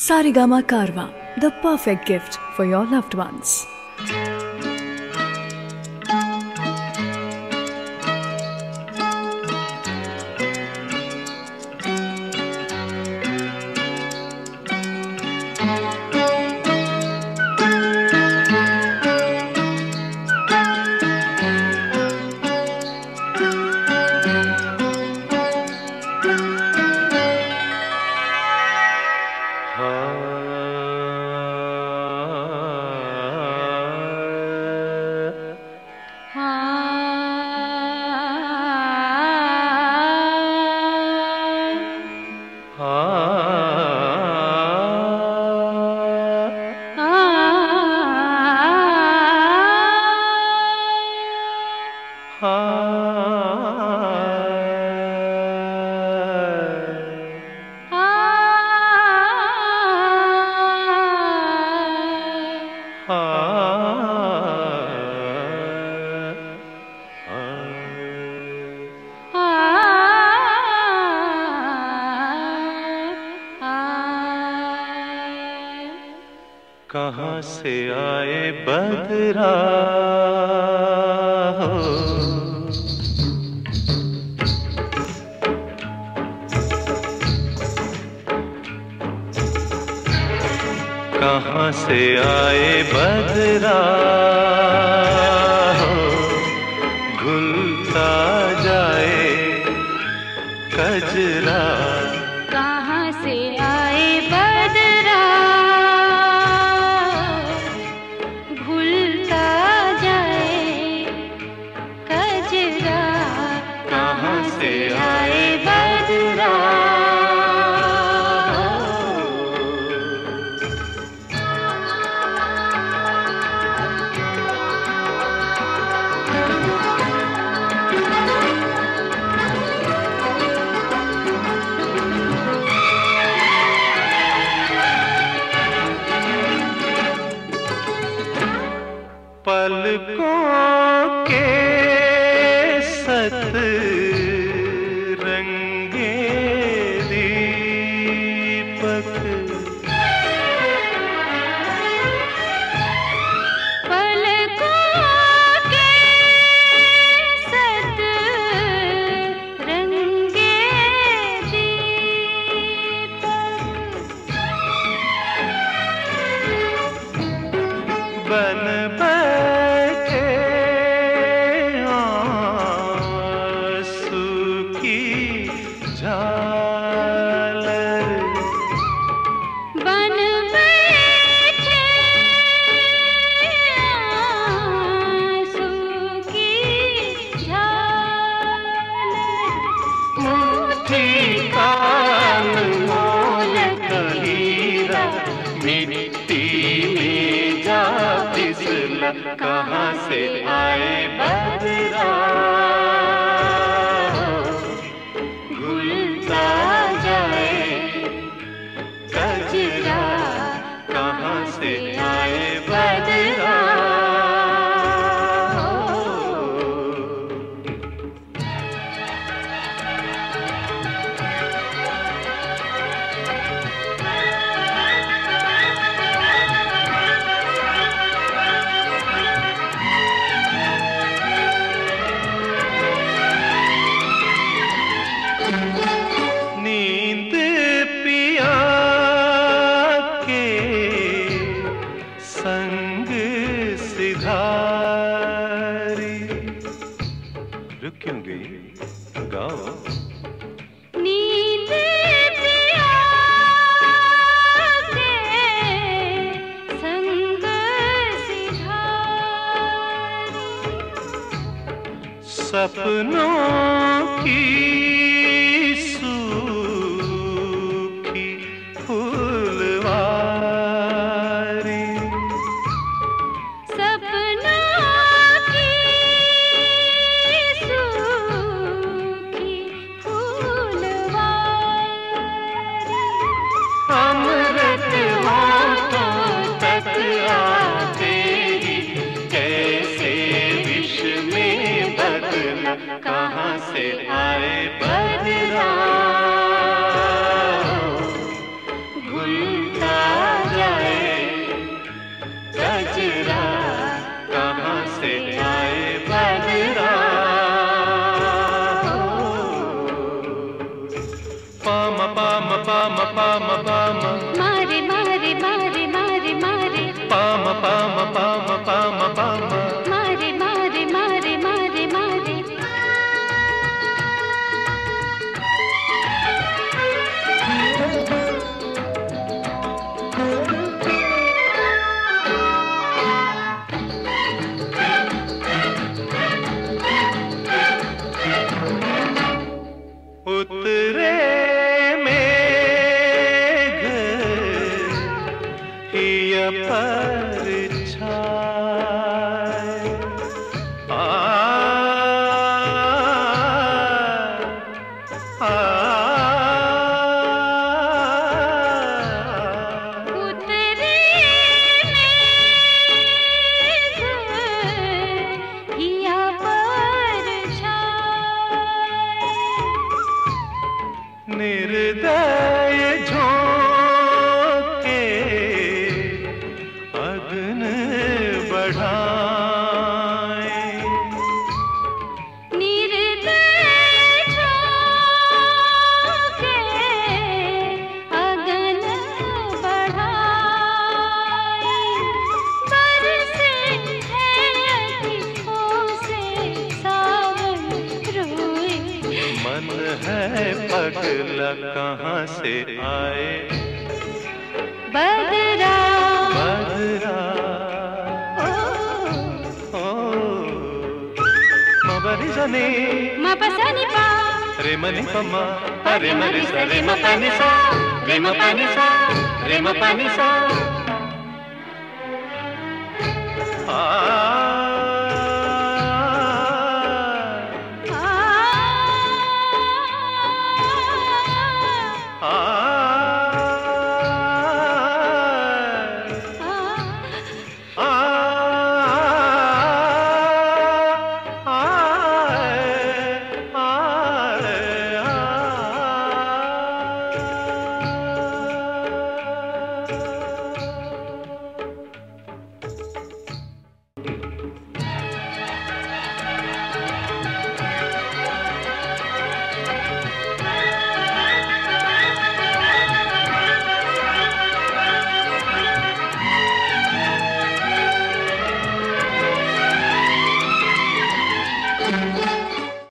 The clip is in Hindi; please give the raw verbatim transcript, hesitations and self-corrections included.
Saregama Karwa, the perfect gift for your loved ones. कहाँ से आए बदरा हो, कहाँ से आए बदरा हो, घुलता जाए कजरा। कहाँ से आए बदरा घुलता जाए कजरा। कहाँ से आए बदरा पलकों के सत रंगे दीपक, पलकों के सत रंगे दीपक, बन बन बैठे आंसू की झालर। मुट्ठी काल मोल कहीरा, मिट्टी में जा फिसला। कहाँ से आए बदरा घुलता जाए कजरा। कहाँ से आए बदरा नींद पिया के संग सिधारी। रुक क्यों गई, गाओ। नींद पिया के संग सिधारी, सपनों की फूलवारी। सपनों की सूखी फूलवारी। अमृत होठों तक आते ही कैसे विष में बदला। कहाँ से आए बदला पा म पा म पा म पा म मारे मारे मारे मारे मारे उतरे मेघ हिया परछाई आ आ उतरे मेघ हिया निर्दय झोंके अग्न बढ़ाए निर्दय झोंके अगन बढ़ाए बरसे है अतिथों से सावन रोए मन है पगला कहाँ से आए बदरा बदरा ओ ओ मबरी जने मपसनी पा रे मनि पमा रे मरि सा रे म पनि सा रे म पनि सा रे म पनि सा